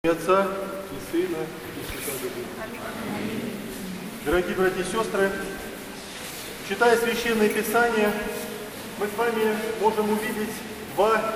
Отца и Сына и Святого Духа. Дорогие братья и сестры, читая Священное Писание, мы с вами можем увидеть два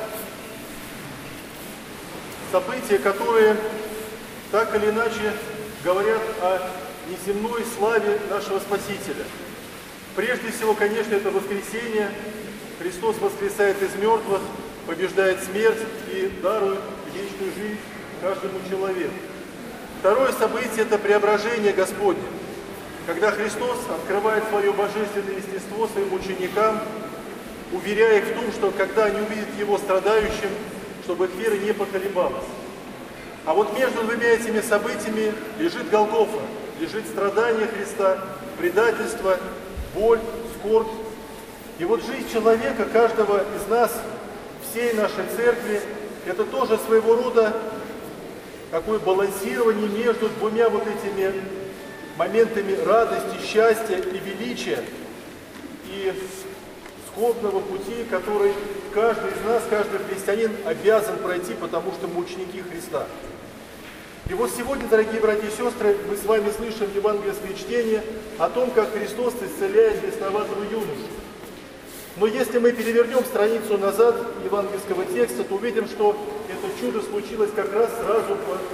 события, которые так или иначе говорят о неземной славе нашего Спасителя. Прежде всего, конечно, это воскресение. Христос воскресает из мертвых, побеждает смерть и дарует вечную жизнь каждому человеку. Второе событие – это преображение Господне, когда Христос открывает свое божественное естество своим ученикам, уверяя их в том, что когда они увидят Его страдающим, чтобы их вера не поколебалась. А вот между двумя этими событиями лежит Голгофа, лежит страдание Христа, предательство, боль, скорбь. И вот жизнь человека, каждого из нас, всей нашей церкви, это тоже своего рода такое балансирование между двумя вот этими моментами радости, счастья и величия, и скорбного пути, который каждый из нас, каждый христианин обязан пройти, потому что мы ученики Христа. И вот сегодня, дорогие братья и сестры, мы с вами слышим евангельское чтение о том, как Христос исцеляет бесноватого юношу. Но если мы перевернем страницу назад евангельского текста, то увидим, что это чудо случилось как раз сразу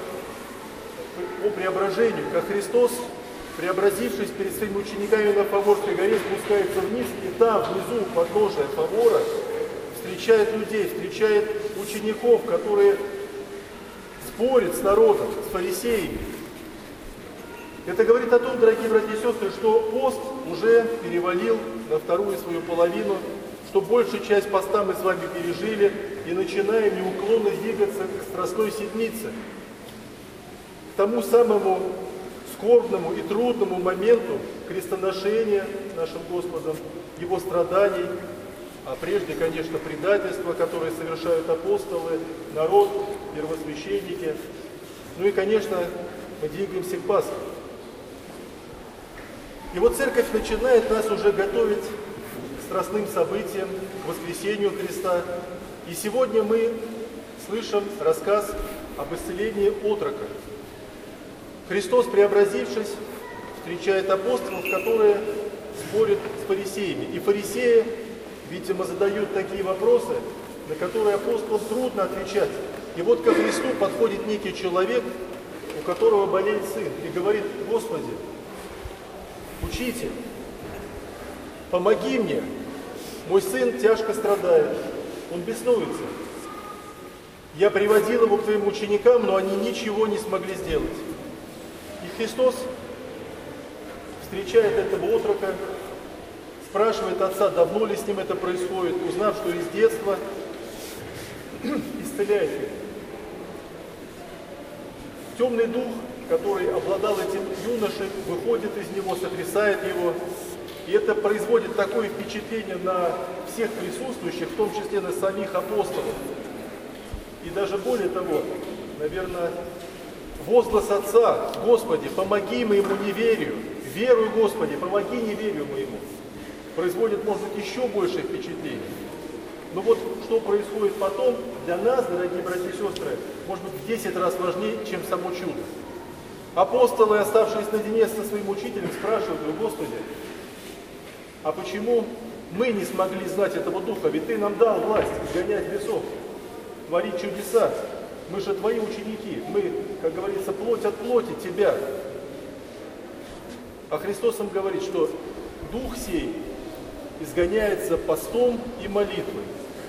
по преображению, как Христос, преобразившись перед своими учениками на Фаворской горе, спускается вниз, и там, внизу, подножия Фавора, встречает людей, встречает учеников, которые спорят с народом, с фарисеями. Это говорит о том, дорогие братья и сестры, что пост уже перевалил на вторую свою половину, что большую часть поста мы с вами пережили и начинаем неуклонно двигаться к Страстной Седмице, к тому самому скорбному и трудному моменту крестоношения нашим Господом, Его страданий, а прежде, конечно, предательства, которые совершают апостолы, народ, первосвященники. Ну и, конечно, мы двигаемся к Пасхе. И вот Церковь начинает нас уже готовить к страстным событиям, к воскресению Христа. И сегодня мы слышим рассказ об исцелении отрока. Христос, преобразившись, встречает апостолов, которые спорят с фарисеями. И фарисеи, видимо, задают такие вопросы, на которые апостолам трудно отвечать. И вот ко Христу подходит некий человек, у которого болеет сын, и говорит: Господи, Учитель, помоги мне, мой сын тяжко страдает, он беснуется. Я приводил его к твоим ученикам, но они ничего не смогли сделать. И Христос встречает этого отрока, спрашивает отца, давно ли с ним это происходит, узнав, что из детства, исцеляет его. Темный дух, который обладал этим юношей, выходит из него, сотрясает его. И это производит такое впечатление на всех присутствующих, в том числе на самих апостолов. И даже более того, наверное, возглас Отца: Господи, помоги моему неверию, веруй, Господи, помоги неверию моему, производит, может быть, еще большее впечатление. Но вот что происходит потом, для нас, дорогие братья и сестры, может быть, в 10 раз важнее, чем само чудо. Апостолы, оставшись наедине со своим учителем, спрашивают его: Господи, а почему мы не смогли знать этого духа? Ведь Ты нам дал власть изгонять бесов, творить чудеса. Мы же Твои ученики, мы, как говорится, плоть от плоти Тебя. А Христос им говорит, что дух сей изгоняется постом и молитвой.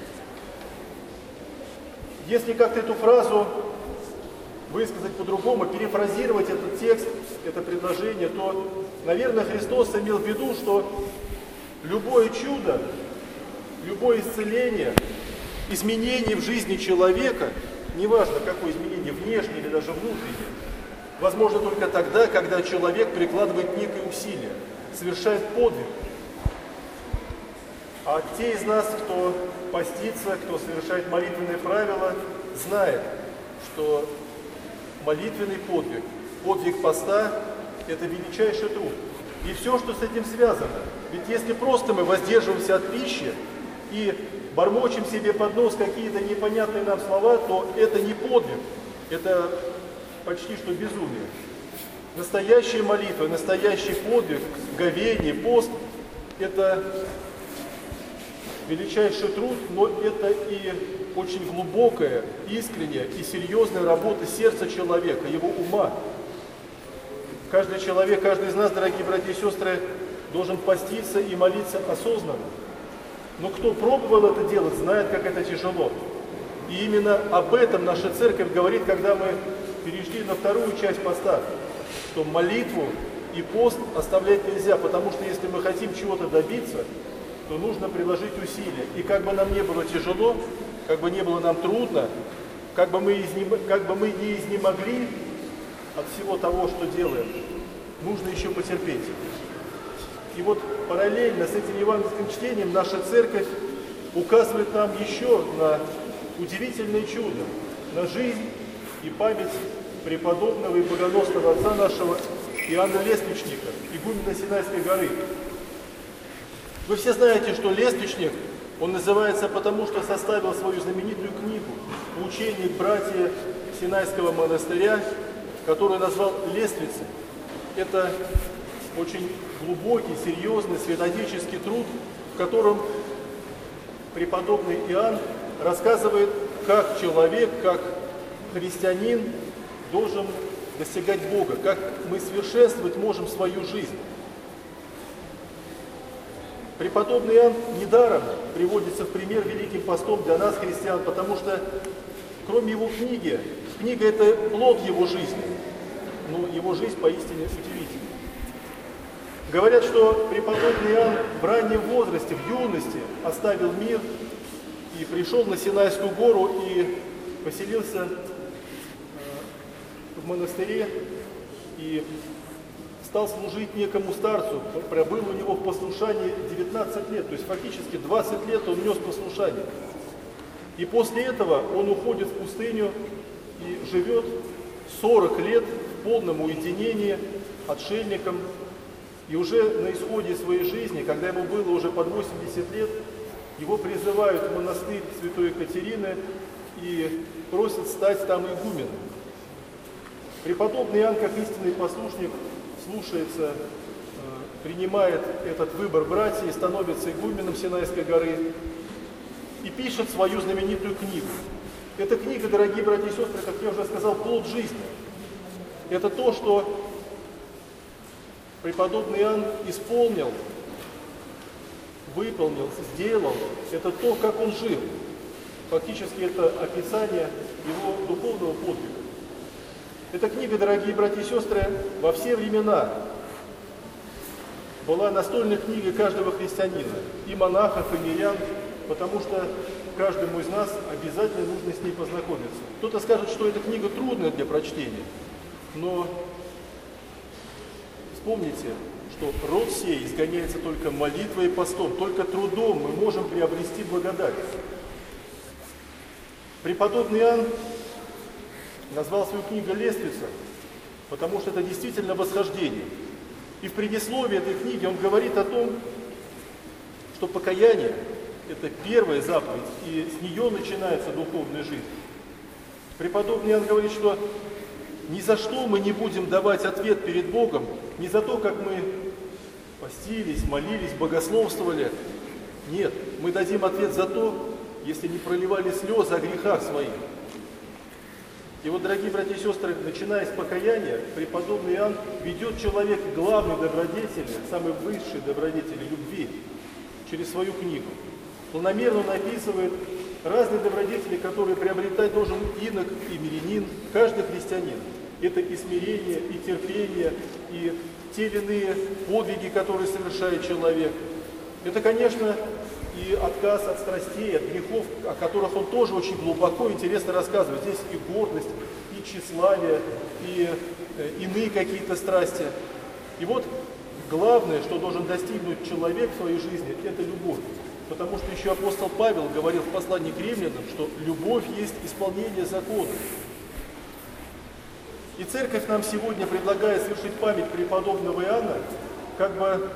Если как-то эту фразу высказать по-другому, перефразировать этот текст, это предложение, то, наверное, Христос имел в виду, что любое чудо, любое исцеление, изменение в жизни человека, неважно, какое изменение, внешнее или даже внутреннее, возможно только тогда, когда человек прикладывает некое усилие, совершает подвиг. А те из нас, кто постится, кто совершает молитвенные правила, знает, что молитвенный подвиг, подвиг поста – это величайший труд. И все, что с этим связано. Ведь если просто мы воздерживаемся от пищи и бормочем себе под нос какие-то непонятные нам слова, то это не подвиг, это почти что безумие. Настоящая молитва, настоящий подвиг, говение, пост – это величайший труд, но это и очень глубокая, искренняя и серьезная работа сердца человека, его ума. Каждый человек, каждый из нас, дорогие братья и сестры, должен поститься и молиться осознанно. Но кто пробовал это делать, знает, как это тяжело. И именно об этом наша церковь говорит, когда мы перешли на вторую часть поста, что молитву и пост оставлять нельзя, потому что если мы хотим чего-то добиться, то нужно приложить усилия. И как бы нам не было тяжело, как бы не было нам трудно, как бы мы не изнемогли от всего того, что делаем, нужно еще потерпеть. И вот параллельно с этим евангельским чтением наша церковь указывает нам еще на удивительное чудо, на жизнь и память преподобного и богоносного отца нашего Иоанна Лествичника, игумена Синайской горы. Вы все знаете, что Лествичник, он называется потому, что составил свою знаменитую книгу «Поучение братья Синайского монастыря», которую назвал «Лествицей». Это очень глубокий, серьезный, святотеческий труд, в котором преподобный Иоанн рассказывает, как человек, как христианин должен достигать Бога, как мы совершенствовать можем свою жизнь. Преподобный Иоанн недаром приводится в пример великим постом для нас, христиан, потому что, кроме его книги, книга – это плод его жизни, но его жизнь поистине удивительна. Говорят, что преподобный Иоанн в раннем возрасте, в юности, оставил мир и пришел на Синайскую гору и поселился в монастыре и стал служить некому старцу, пробыл у него в послушании 19 лет, то есть фактически 20 лет он нес послушание. И после этого он уходит в пустыню и живет 40 лет в полном уединении, отшельником. И уже на исходе своей жизни, когда ему было уже под 80 лет, его призывают в монастырь Святой Екатерины и просят стать там игуменом. Преподобный Иоанн, как истинный послушник, слушается, принимает этот выбор братьев, становится игуменом Синайской горы и пишет свою знаменитую книгу. Эта книга, дорогие братья и сестры, как я уже сказал, плод жизни. Это то, что преподобный Иоанн исполнил, выполнил, сделал. Это то, как он жил. Фактически это описание его духовного подвига. Эта книга, дорогие братья и сестры, во все времена была настольной книгой каждого христианина, и монахов, и мирян, потому что каждому из нас обязательно нужно с ней познакомиться. Кто-то скажет, что эта книга трудная для прочтения, но вспомните, что род сей изгоняется только молитвой и постом, только трудом мы можем приобрести благодать. Преподобный Иоанн назвал свою книгу «Лествица», потому что это действительно восхождение. И в предисловии этой книги он говорит о том, что покаяние – это первая заповедь, и с нее начинается духовная жизнь. Преподобный Иоанн говорит, что ни за что мы не будем давать ответ перед Богом, ни за то, как мы постились, молились, богословствовали. Нет, мы дадим ответ за то, если не проливали слезы о грехах своих. И вот, дорогие братья и сестры, начиная с покаяния, преподобный Иоанн ведет человека к главной добродетели, самой высшей добродетели любви, через свою книгу. Планомерно он описывает разные добродетели, которые приобретать должен инок и мирянин, каждый христианин. Это и смирение, и терпение, и те или иные подвиги, которые совершает человек. Это, конечно, и отказ от страстей, от грехов, о которых он тоже очень глубоко и интересно рассказывает. Здесь и гордость, и тщеславие, и иные какие-то страсти. И вот главное, что должен достигнуть человек в своей жизни, это любовь. Потому что еще апостол Павел говорил в послании к римлянам, что любовь есть исполнение закона. И церковь нам сегодня предлагает совершить память преподобного Иоанна, как бы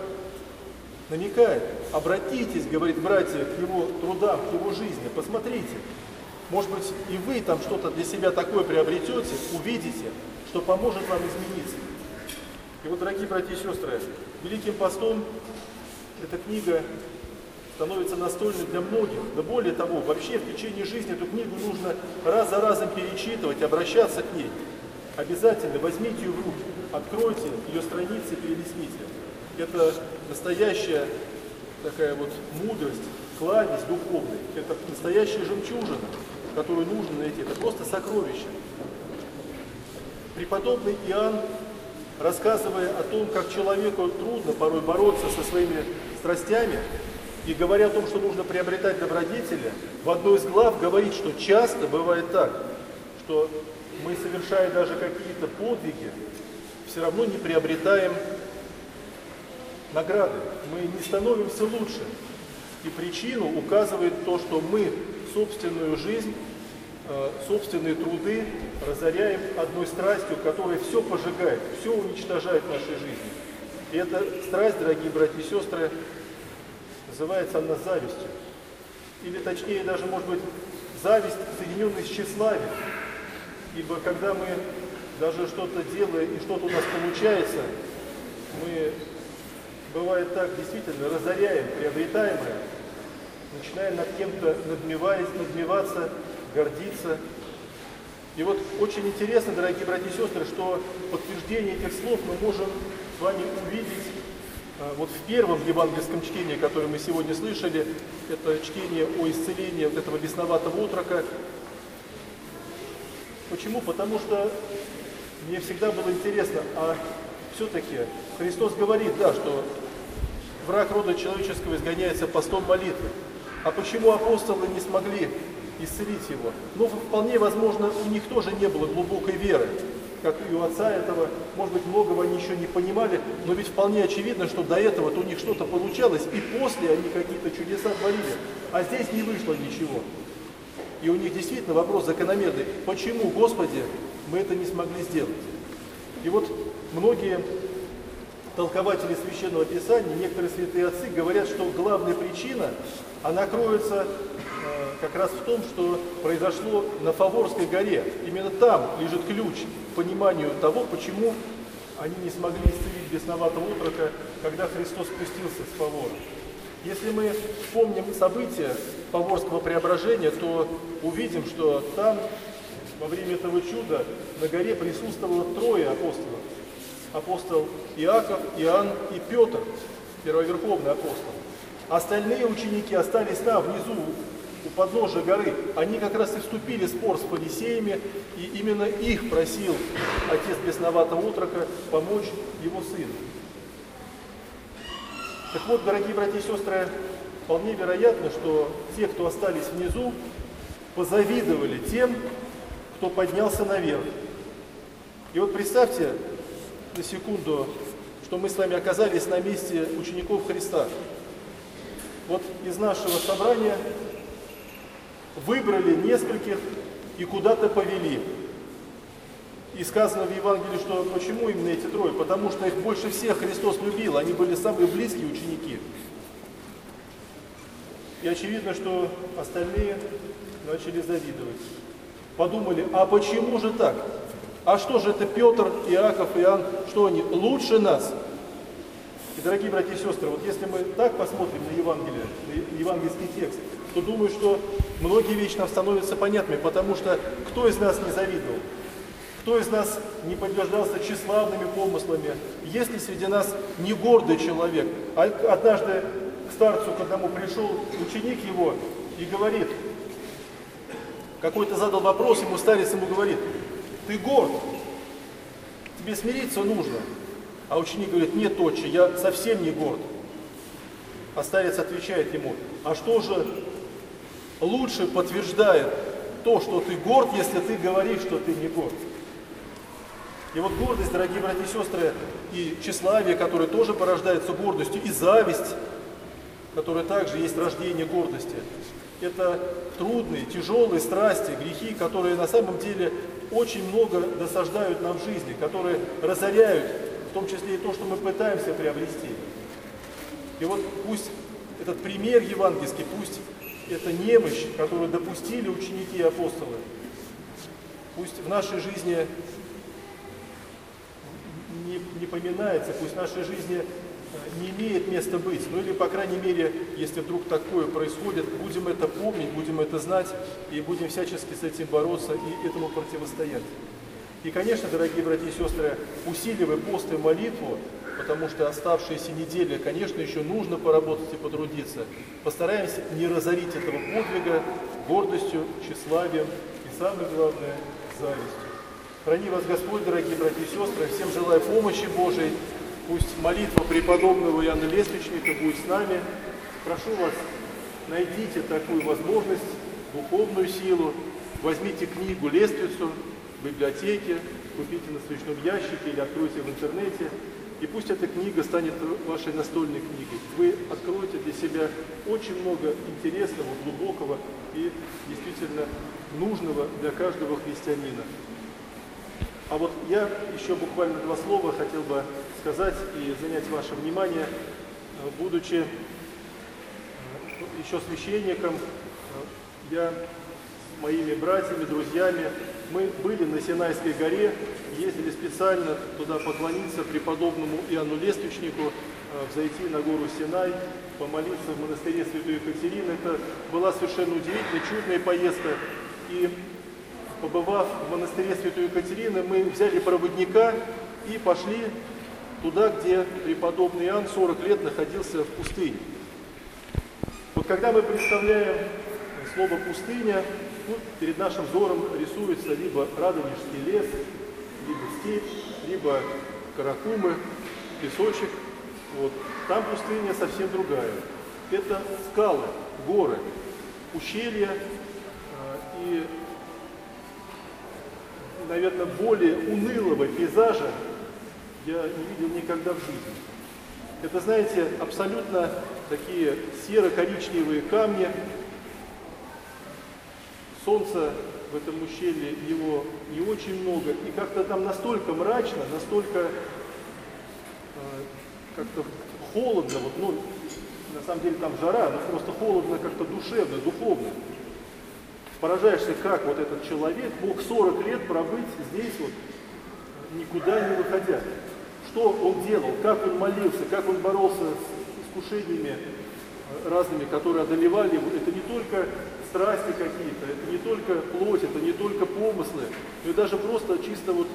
намекает: обратитесь, говорит, братья, к его трудам, к его жизни, посмотрите. может быть, и вы там что-то для себя такое приобретете, увидите, что поможет вам измениться. И вот, дорогие братья и сестры, Великим постом эта книга становится настольной для многих. Да более того, вообще в течение жизни эту книгу нужно раз за разом перечитывать, обращаться к ней. Обязательно возьмите ее в руки, откройте ее страницы, перелистните. Это настоящая такая вот мудрость, кладезь духовная. Это настоящая жемчужина, которую нужно найти. Это просто сокровище. Преподобный Иоанн, рассказывая о том, как человеку трудно порой бороться со своими страстями, и говоря о том, что нужно приобретать добродетели, в одной из глав говорит, что часто бывает так, что мы, совершая даже какие-то подвиги, все равно не приобретаем награды, мы не становимся лучше. И причину указывает то, что мы собственную жизнь, собственные труды разоряем одной страстью, которая все пожигает, все уничтожает в нашей жизни. И эта страсть, дорогие братья и сестры, называется она завистью. Или точнее даже, может быть, зависть, соединенная с тщеславием. Ибо когда мы даже что-то делаем и что-то у нас получается, мы, бывает так, действительно разоряем приобретаемое, начинаем над кем-то надмеваться, гордиться. И вот очень интересно, дорогие братья и сестры, что подтверждение этих слов мы можем с вами увидеть вот в первом евангельском чтении, которое мы сегодня слышали. Это чтение о исцелении вот этого бесноватого отрока. Почему? Потому что мне всегда было интересно, а все-таки Христос говорит, да, что враг рода человеческого изгоняется постом молитвы. А почему апостолы не смогли исцелить его? Ну, вполне возможно, у них тоже не было глубокой веры, как и у отца этого. Может быть, многого они еще не понимали, но ведь вполне очевидно, что до этого-то у них что-то получалось, и после они какие-то чудеса творили, а здесь не вышло ничего. И у них действительно вопрос закономерный. Почему, Господи, мы это не смогли сделать? И вот многие толкователи Священного Писания, некоторые святые отцы говорят, что главная причина, она кроется как раз в том, что произошло на Фаворской горе. Именно там лежит ключ к пониманию того, почему они не смогли исцелить бесноватого отрока, когда Христос спустился с Фавора. Если мы вспомним события Фаворского преображения, то увидим, что там во время этого чуда на горе присутствовало трое апостолов. Апостол Иаков, Иоанн и Петр, первоверховный апостол. Остальные ученики остались там, внизу, у подножия горы. Они как раз и вступили в спор с фарисеями, и именно их просил отец бесноватого отрока помочь его сыну. Так вот, дорогие братья и сестры, вполне вероятно, что те, кто остались внизу, позавидовали тем, кто поднялся наверх. И вот представьте на секунду, что мы с вами оказались на месте учеников Христа. Вот из нашего собрания выбрали нескольких и куда-то повели. И сказано в Евангелии, что почему именно эти трое? Потому что их больше всех Христос любил, они были самые близкие ученики. И очевидно, что остальные начали завидовать. Подумали, а почему же так? А что же это Петр, Иаков, Иоанн, что они лучше нас? И, дорогие братья и сестры, вот если мы так посмотрим на Евангелие, на евангельский текст, то думаю, что многие вещи нам становятся понятными, потому что кто из нас не завидовал? Кто из нас не подтверждался тщеславными помыслами? Есть ли среди нас не гордый человек? А однажды к старцу, к одному пришел ученик его и говорит, какой-то задал вопрос, ему старец ему говорит, ты горд, тебе смириться нужно. А ученик говорит, нет, отче, я совсем не горд. А старец отвечает ему, а что же лучше подтверждает то, что ты горд, если ты говоришь, что ты не горд? И вот гордость, дорогие братья и сестры, и тщеславие, которое тоже порождается гордостью, и зависть, которая также есть рождение гордости, это трудные, тяжелые страсти, грехи, которые на самом деле очень много досаждают нам в жизни, которые разоряют, в том числе и то, что мы пытаемся приобрести. И вот пусть этот пример евангельский, пусть это немощь, которую допустили ученики и апостолы. Пусть в нашей жизни не поминается, пусть в нашей жизни не имеет места быть. Ну или, по крайней мере, если вдруг такое происходит, будем это помнить, будем это знать и будем всячески с этим бороться и этому противостоять. И, конечно, дорогие братья и сестры, усиливая пост и молитву, потому что оставшиеся недели, конечно, еще нужно поработать и потрудиться. Постараемся не разорить этого подвига гордостью, тщеславием и, самое главное, завистью. Храни вас Господь, дорогие братья и сестры, всем желаю помощи Божией. Пусть молитва преподобного Иоанна Лествичника будет с нами. Прошу вас, найдите такую возможность, духовную силу, возьмите книгу «Лествицу» в библиотеке, купите на свечном ящике или откройте в интернете. И пусть эта книга станет вашей настольной книгой. Вы откроете для себя очень много интересного, глубокого и действительно нужного для каждого христианина. А вот я еще буквально 2 слова хотел бы сказать и занять ваше внимание. Будучи еще священником, я с моими братьями, друзьями, мы были на Синайской горе, ездили специально туда поклониться преподобному Иоанну Лествичнику, взойти на гору Синай, помолиться в монастыре Святой Екатерины. Это была совершенно удивительная, чудная поездка. И побывав в монастыре Святой Екатерины, мы взяли проводника и пошли туда, где преподобный Иоанн 40 лет находился в пустыне. Вот когда мы представляем слово «пустыня», перед нашим взором рисуется либо Радонежский лес, либо степь, либо Каракумы, песочек. Вот. Там пустыня совсем другая. Это скалы, горы, ущелья и, наверное, более унылого пейзажа я не видел никогда в жизни. Это, знаете, абсолютно такие серо-коричневые камни. Солнца в этом ущелье его не очень много. И как-то там настолько мрачно, настолько как-то холодно. Вот, ну, на самом деле там жара, но просто холодно как-то душевно, духовно. Поражаешься, как вот этот человек мог 40 лет пробыть здесь, вот, никуда не выходя. Что он делал, как он молился, как он боролся с искушениями разными, которые одолевали его. Это не только страсти какие-то, это не только плоть, это не только помыслы, но и даже просто чисто вот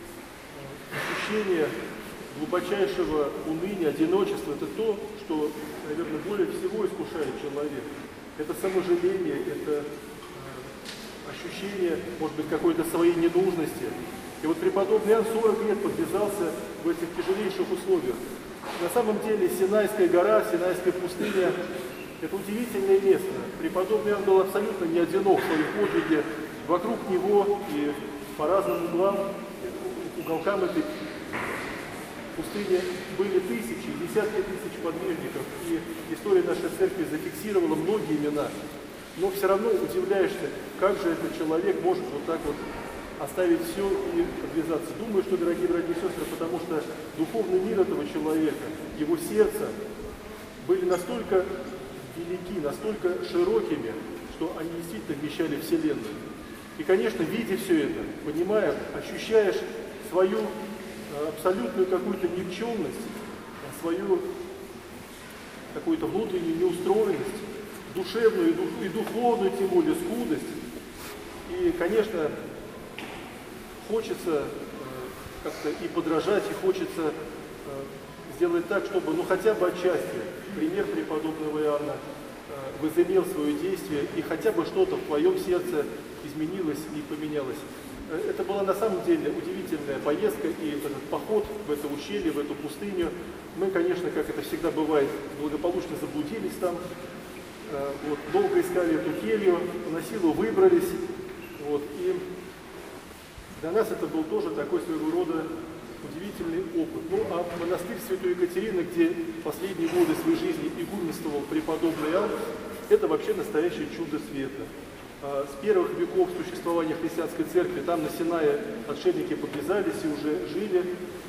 ощущение глубочайшего уныния, одиночества. Это то, что, наверное, более всего искушает человека. Это саможаление, это ощущение, может быть, какой-то своей ненужности. И вот преподобный Иоанн 40 лет подвязался в этих тяжелейших условиях. На самом деле Синайская гора, Синайская пустыня – это удивительное место. Преподобный Иоанн был абсолютно не одинок в своем подвиге. Вокруг него и по разным уголкам этой пустыни были тысячи, десятки тысяч подвижников. И история нашей церкви зафиксировала многие имена. Но все равно удивляешься, как же этот человек может вот так вот оставить все и подвязаться. Думаю, что, дорогие братья и сестры, потому что духовный мир этого человека, его сердце были настолько велики, настолько широкими, что они действительно вмещали Вселенную. И, конечно, видя все это, понимая, ощущаешь свою абсолютную какую-то никчемность, свою какую-то внутреннюю неустроенность, душевную и духовную, тем более, скудость. И, конечно, хочется как-то и подражать, и хочется сделать так, чтобы, ну, хотя бы отчасти пример преподобного Иоанна возымел свое действие, и хотя бы что-то в твоем сердце изменилось и поменялось. Это была на самом деле удивительная поездка, и этот поход в это ущелье, в эту пустыню. Мы, конечно, как это всегда бывает, благополучно заблудились там, вот, долго искали эту келью, на силу выбрались, вот, и для нас это был тоже такой своего рода удивительный опыт. Ну, а монастырь Святой Екатерины, где последние годы своей жизни игуменствовал преподобный Иоанн, это вообще настоящее чудо света. С первых веков существования христианской церкви там на Синае отшельники подвязались и уже жили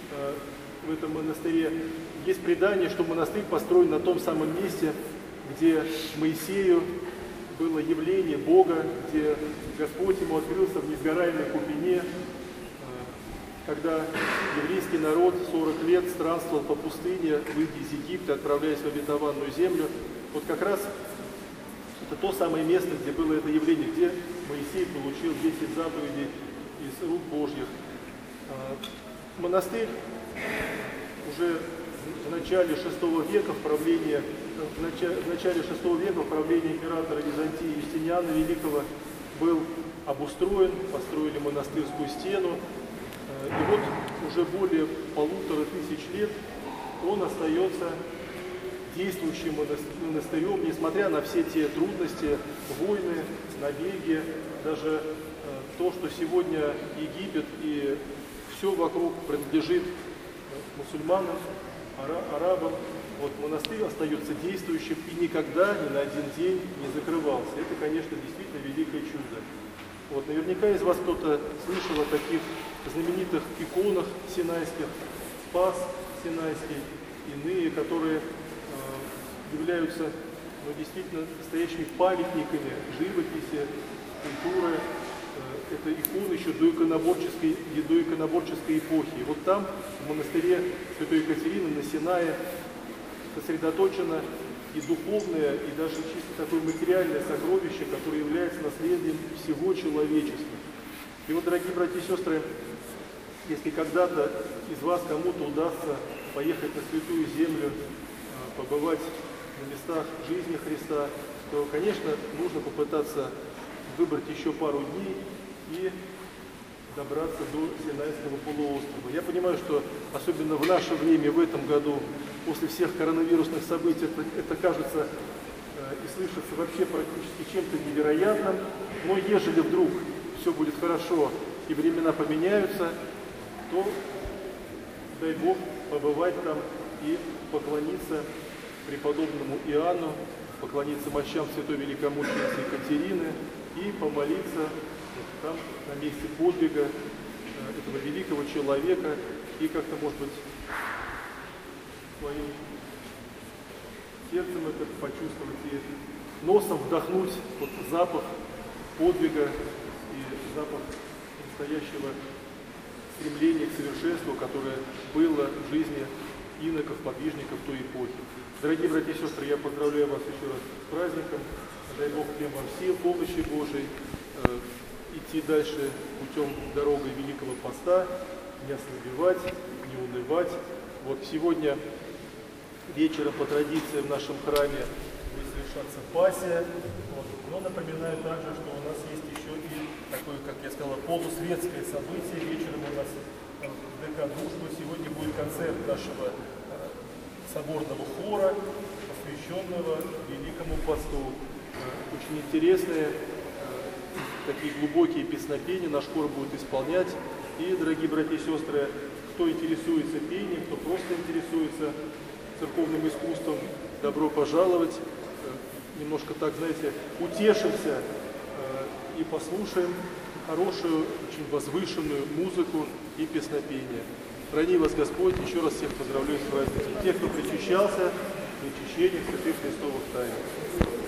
в этом монастыре. Есть предание, что монастырь построен на том самом месте, где Моисею было явление Бога, где Господь ему открылся в несгораемой купине, когда еврейский народ 40 лет странствовал по пустыне, выйдя из Египта, отправляясь в обетованную землю. Вот как раз это то самое место, где было это явление, где Моисей получил 10 заповедей из рук Божьих. Монастырь уже в начале VI века в правлении императора Византии Юстиниана Великого был обустроен, построили монастырскую стену. И вот уже более 1500 лет он остается действующим монастырем, несмотря на все те трудности, войны, набеги, даже то, что сегодня Египет и все вокруг принадлежит мусульманам, арабам. Вот монастырь остается действующим и никогда ни на один день не закрывался. Это, конечно, действительно великое чудо. Вот, наверняка из вас кто-то слышал о таких знаменитых иконах синайских, Спас Синайский, иные, которые являются действительно настоящими памятниками живописи, культуры. Это иконы еще доиконоборческой эпохи. И вот там, в монастыре Святой Екатерины на Синае, сосредоточено и духовное, и даже чисто такое материальное сокровище, которое является наследием всего человечества. И вот, дорогие братья и сестры, если когда-то из вас кому-то удастся поехать на Святую Землю, побывать на местах жизни Христа, то, конечно, нужно попытаться выбрать еще пару дней и добраться до Синайского полуострова. Я понимаю, что особенно в наше время, в этом году, после всех коронавирусных событий, это кажется и слышится вообще практически чем-то невероятным, но ежели вдруг все будет хорошо и времена поменяются, то, дай Бог, побывать там и поклониться преподобному Иоанну, поклониться мощам святой великомученицы Екатерины и помолиться там на месте подвига этого великого человека и как-то, может быть, своим сердцем это почувствовать и носом вдохнуть вот запах подвига и запах настоящего стремления к совершенству, которое было в жизни иноков, подвижников той эпохи. Дорогие братья и сестры, я поздравляю вас еще раз с праздником. Дай Бог всем вам сил, помощи Божией, идти дальше путем дорогой Великого Поста, не ослабевать, не унывать. Вот сегодня вечером по традиции в нашем храме будет совершаться пассия. Вот. Но напоминаю также, что у нас есть еще и такое, как я сказал, полусветское событие. Вечером у нас в ДК «Дружба» сегодня будет концерт нашего соборного хора, посвященного Великому Посту. Очень интересные, такие глубокие песнопения наш хор будет исполнять. И, дорогие братья и сестры, кто интересуется пением, кто просто интересуется церковным искусством, добро пожаловать. Немножко так, знаете, утешимся и послушаем хорошую, очень возвышенную музыку и песнопение. Храни вас Господь, еще раз всех поздравляю с праздником. Тех, кто причащался, причащение святых Христовых тайн.